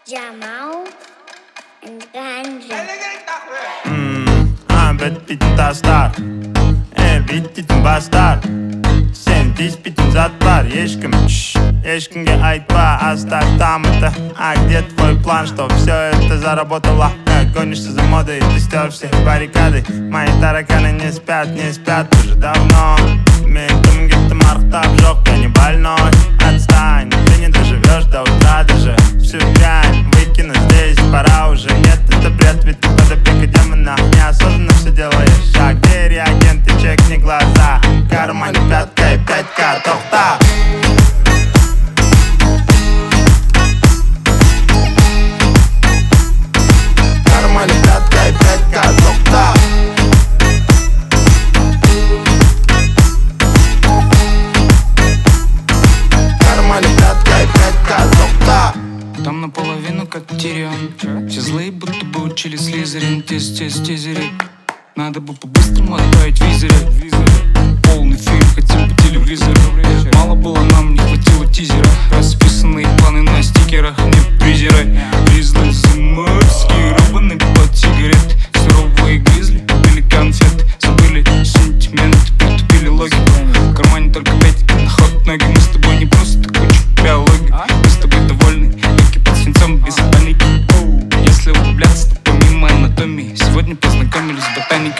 Jamal and Ganja. Bittin tastar bittin bastar. Sen bittin zat var. Ешкімге айтпа, оставь там это. А где твой план, что все это заработало? Гонишься за модой, ты стер все баррикады. Мои тараканы не спят уже давно. Мен кімге-то марықтап жоқ, я не больной. Отстань, ты не доживешь до утра даже. Всю дрянь выкину здесь, пора уже. Нет, это бред, ведь ты под опекой демона. Неосознанно все делаешь. А где реагенты, чекни глаза. В кармане пятка и 5К, тохта. Там наполовину как Тирион. Все злые будто бы учили Слизерин. Тизерить. Надо бы по-быстрому отправить визоры. Полный фильм хотим по телевизору. Мало было нам, не хватило тизера. Расписанные планы на стикерах. Не презирай. Гризли заморские, рубаны под сигарет. Суровые гризли купили конфет. Забыли сентименты, притупили логику. В кармане только 5 на ход ноги. Мы с тобой не просто куча биологии. Мы с тобой довольны, руки под свинцом без паники. Если углубляться, то помимо анатомии. Сегодня познакомились с ботаникой.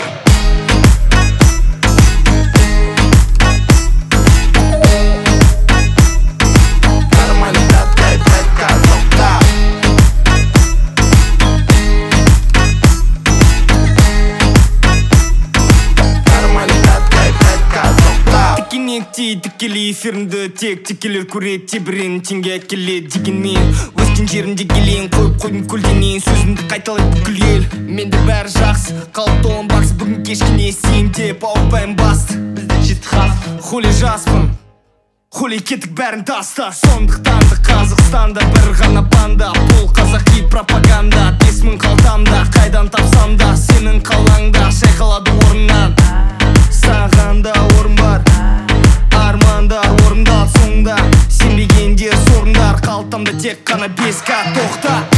Тікелей эфирінде тек текелер көреді тебірен теңге келеді дегенмен өскен жерімде келейін қойып қойдым көлденейін сөзімді қайталайды бүкіл ел менде бәрі жақсы қалыпты он бакс бүгін кешкіне сен деп ауыртпаймын басты бізде жеті хат хули жаспын хули кеттік бәрін таста сондықтан да Қазақстанда бір ғана банда бұл қазақи пропаганда 5000 қалтамда қайдан тапсам да сенің қалаңда шайқалады орыннан саған да орын бар армандар орындалды соңында сенбегендер сорындар қалтамда тек қана 5К тоқта